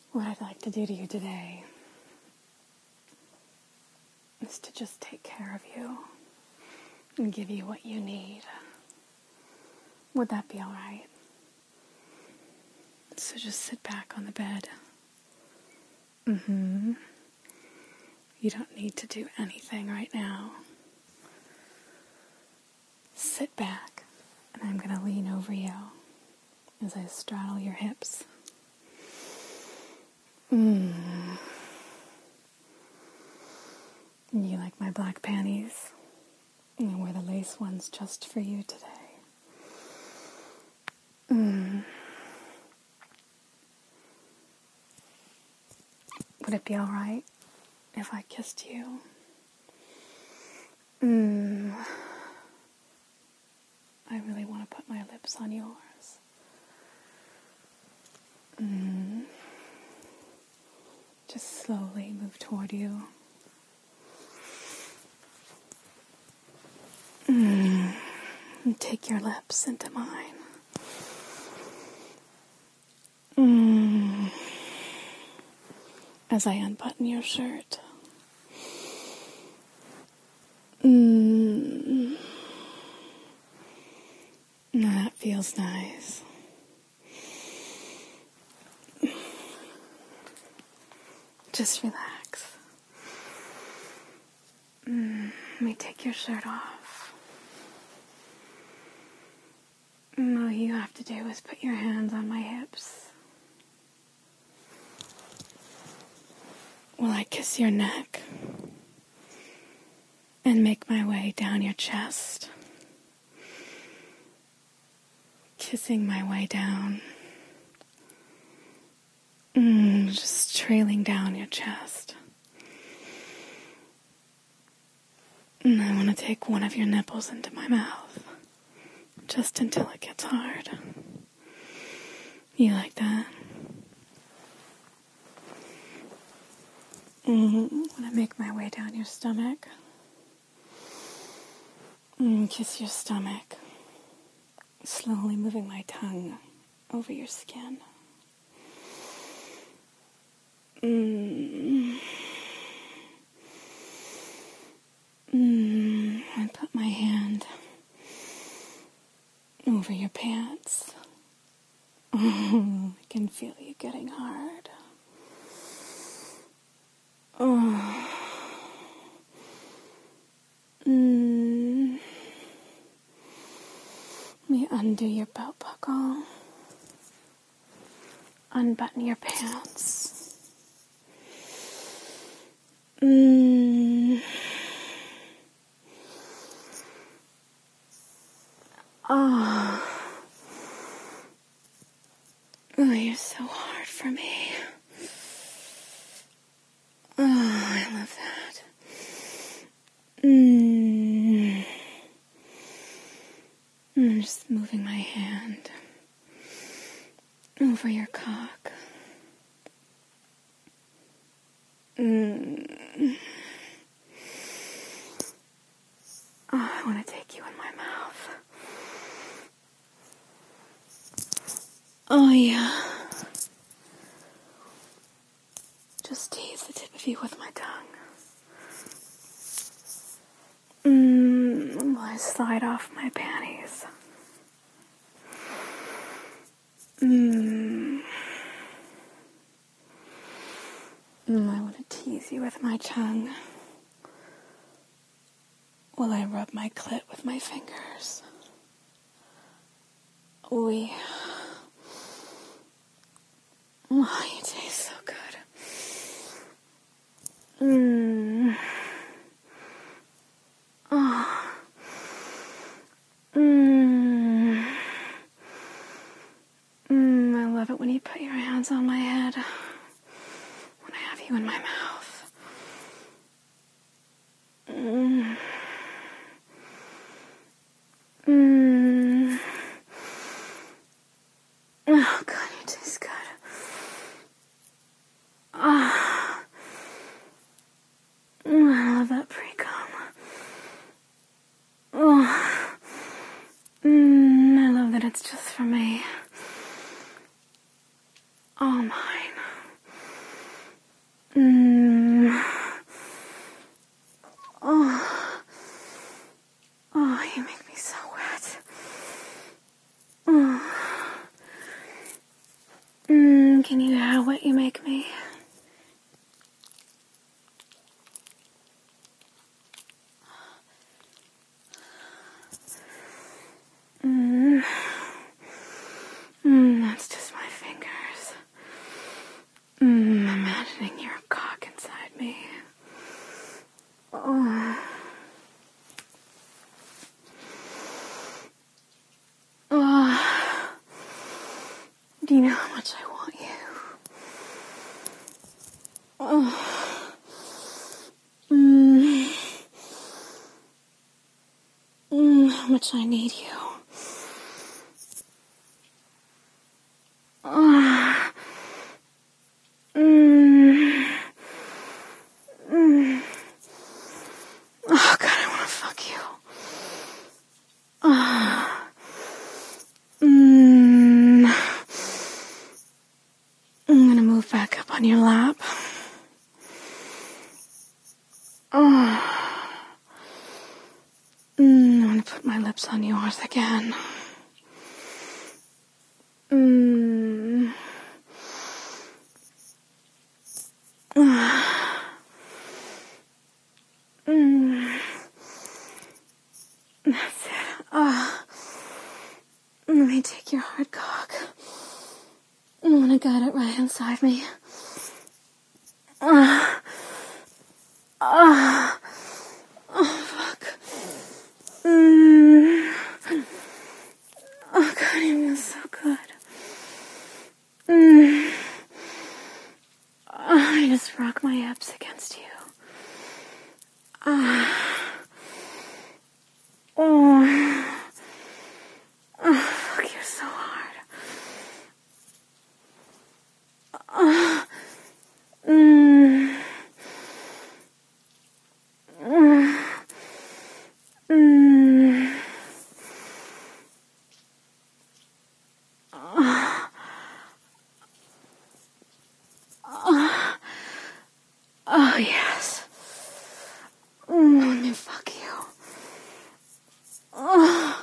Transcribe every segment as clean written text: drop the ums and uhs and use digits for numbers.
What I'd like to do to you today is to just take care of you and give you what you need. Would that be all right? So just sit back on the bed. You don't need to do anything right now. Sit back, and I'm going to lean over you as I straddle your hips. You like my black panties? I wear the lace ones just for you today. Would it be all right if I kissed you? I really want to put my lips on yours. Just slowly move toward you. And take your lips into mine. As I unbutton your shirt. That feels nice. Just relax. Let me take your shirt off. All you have to do is put your hands on my hips. While I kiss your neck and make my way down your chest. Kissing my way down. Just trailing down your chest. And I want to take one of your nipples into my mouth. Just until it gets hard. You like that? When I make my way down your stomach. Kiss your stomach. Slowly moving my tongue over your skin. I put my hand over your pants. I can feel you getting hard. Let me undo your belt buckle. Unbutton your pants. Oh, you're so hard for me. Oh, I love that. I'm just moving my hand over your cock. I want to take you in my mouth. Oh, yeah. Just tease the tip of you with my tongue. While I slide off my panties. I want to tease you with my tongue. While I rub my clit with my fingers. Oh, yeah. Oh, you taste so good. I love it when you put your hands on my head. When I have you in my mouth. Oh, God, you taste good. I love that pre-cum. I love that it's just for me. All mine. Can you hear what you make me? That's just my fingers. Imagining your cock inside me. Oh. Oh. Do you know how much I want you? Oh. How much I need you. Oh. Oh God, I want to fuck you. I'm gonna move back up on your lap. I'm gonna put my lips on yours again. That's it. Let me take your hard cock. I want to guide it right inside me. Oh, fuck. Oh, God, it feels so good. I just rock my abs against you. Fuck, you're so hard. Oh, yes. Let me fuck you. Oh,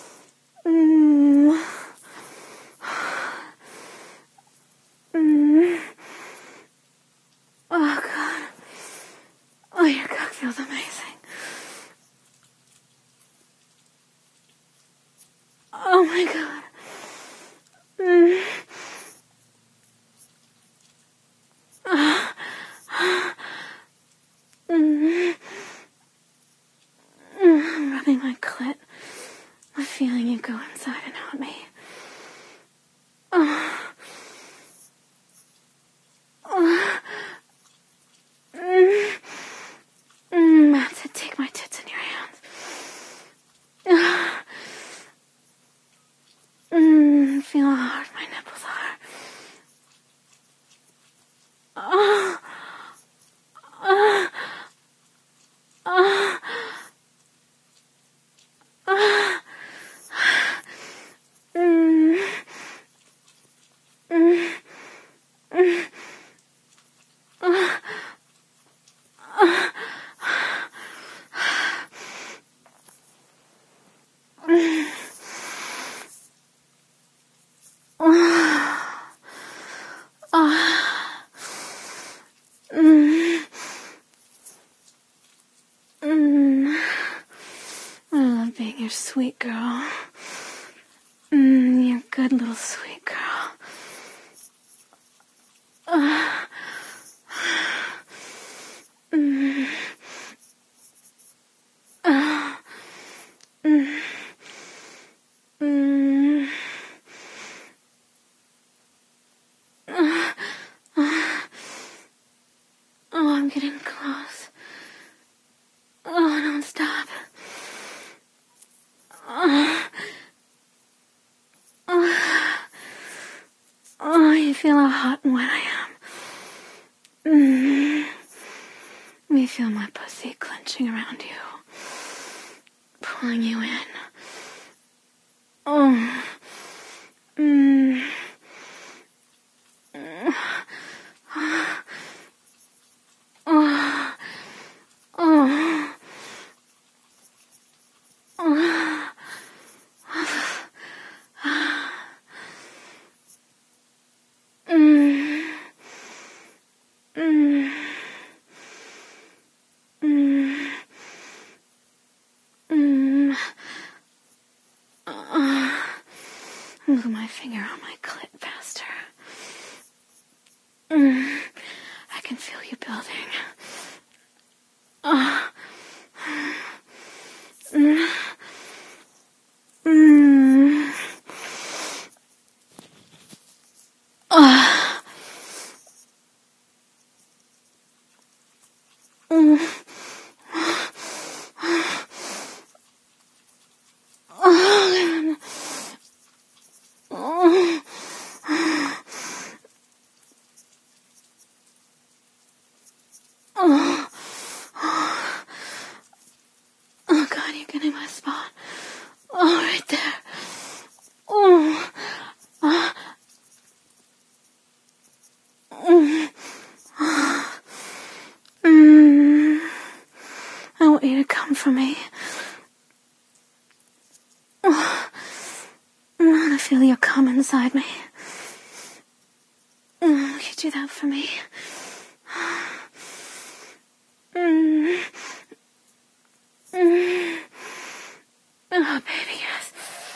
oh God. Oh, your cock feels amazing. Oh my God. I'm rubbing my clit. I'm feeling you go inside and out me. That's it. Take my tits in your hands. Feel how hard my nipples are. I love being your sweet girl. You're a good little sweet girl. Oh, I'm getting close. Oh, don't stop. Oh, you feel how hot and wet I am. You feel my pussy clenching around you, pulling you in. Oh. my finger on my clit faster. I can feel you building. Oh God, you're getting my spot. Oh, right there. Oh. I want you to come for me. I want to feel your cum inside me. Could you do that for me? Oh, baby, yes.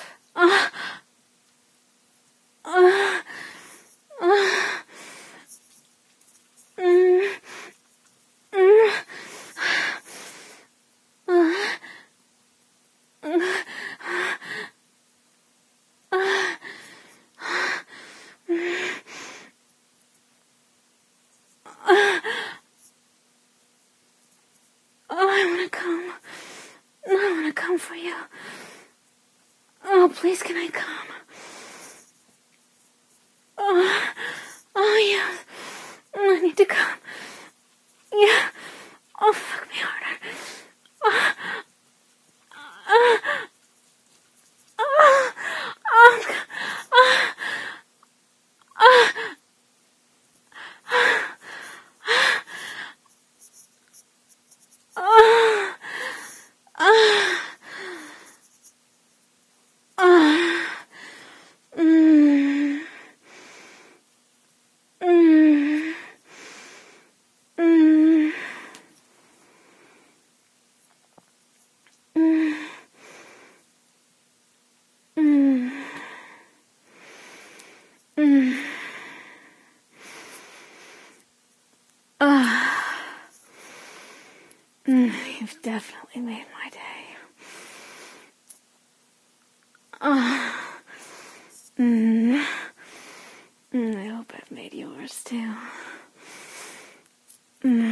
I want to come. I want to come for you. Oh, please, can I come? Oh, yeah. I need to come. Yeah. Oh, fuck me harder. You've definitely made my day. I hope I've made yours too.